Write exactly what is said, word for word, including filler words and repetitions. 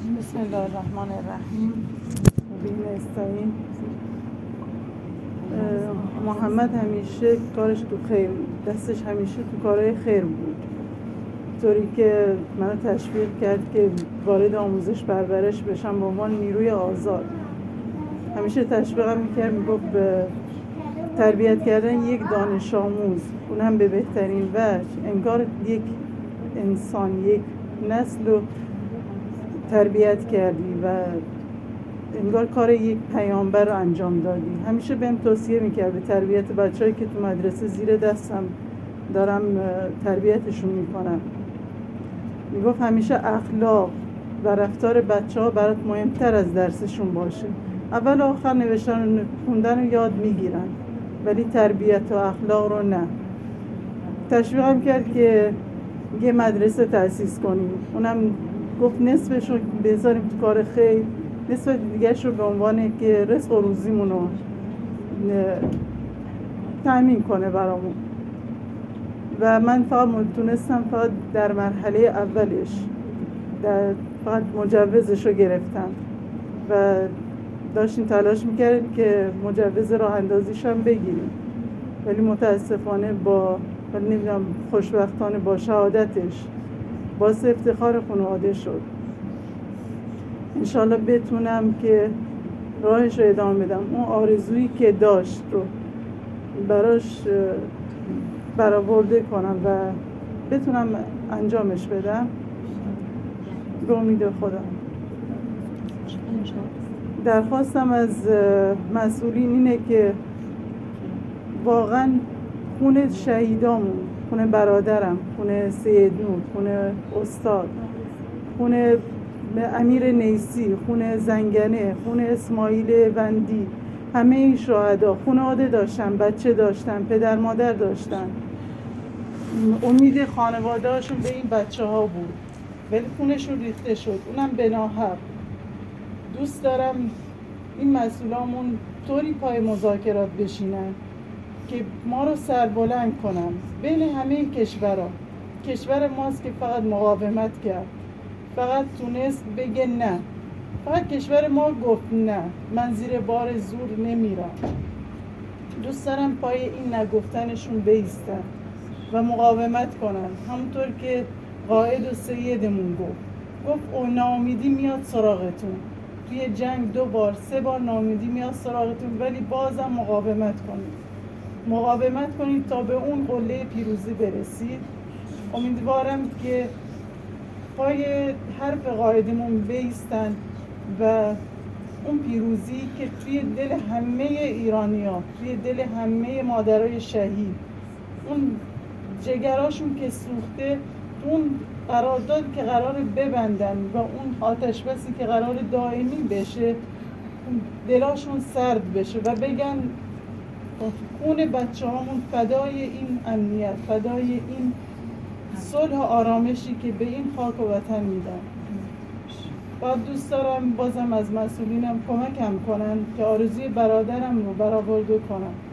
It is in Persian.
بسم الله الرحمن الرحیم. بین استعین. محمد همیشه کارش تو خیر بود، دستش همیشه تو کارهای خیر بود، طوری که منو تشویق کرد که وارد آموزش پرورش بشم به عنوان نیروی آزاد. همیشه تشویقم میکرد، میگفت به تربیت کردن یک دانش آموز، اونم به بهترین وجه، انگار یک انسان، یک نسل رو تربیت کردی و انگار کار یک پیامبر رو انجام دادی. همیشه بهم توصیه میکرد به تربیت بچه‌هایی که تو مدرسه زیر دستم دارم تربیتشون میکنم. میگفت همیشه اخلاق و رفتار بچه‌ها برات مهمتر از درسشون باشه. اول و آخر نوشتن و خوندن رو یاد میگیرن، ولی تربیت و اخلاق رو نه. تشویقم کرد که یه مدرسه تأسیس کنیم، اونم گفت نصفش رو بذاریم تو کار خیر، نصف دیگرش رو به عنوان که رزق و روزیمون رو تأمین کنه برامون. و من فقط تونستم فقط در مرحله اولش در فقط مجوزش رو گرفتم و داشتیم تلاش میکردیم که مجوز راه اندازیش هم بگیریم، ولی متاسفانه با ولی نمیدونم خوشبختانه با شهادتش باعث افتخار خانواده شد. انشالله بتونم که راهش رو ادامه بدم، اون آرزویی که داشت رو براش برآورده کنم و بتونم انجامش بدم به امید خدا. درخواستم از مسئولین اینه که واقعا خونه شهیدامون، خونه برادرم، خونه سید نور، خونه استاد، خونه امیر نیسی، خونه زنگنه، خونه اسماعیل وندی، همه این شهدا خانواده داشتن، بچه داشتن، پدر مادر داشتن. امید خانواده هاشون به این بچه ها بود، ولی خونشون ریخته شد، اونم به ناحق. دوست دارم این مسئولامون طوری پای مذاکرات بشینن که ما رو سربلند کنن بین همه کشورها. کشور ماست که فقط مقاومت کرد، فقط تونست بگه نه، فقط کشور ما گفت نه، من زیر بار زور نمیرم. دوست دارم پای این نگفتنشون بیستن و مقاومت کنن، همونطور که قائد و سیدمون گفت گفت او ناامیدی میاد سراغتون، توی جنگ دو بار سه بار ناامیدی میاد سراغتون، ولی بازم مقاومت کنید، مقاومت کنید تا به اون قله پیروزی برسید. امیدوارم که پای حرف قائدمون بیستن و اون پیروزی که توی دل همه ایرانی‌ها، توی دل همه مادرای شهید، اون جگراشون که سوخته، اون قرارداد که قرار ببندن و اون آتش بسی که قرار دائمی بشه، دلاشون سرد بشه و بگن خون بچه هامون فدای این امنیت، فدای این صلح و آرامشی که به این خاک و وطن میدن. بعد دوست دارم بازم از مسئولینم کمکم کنن که آرزوی برادرم رو برآورده کنم.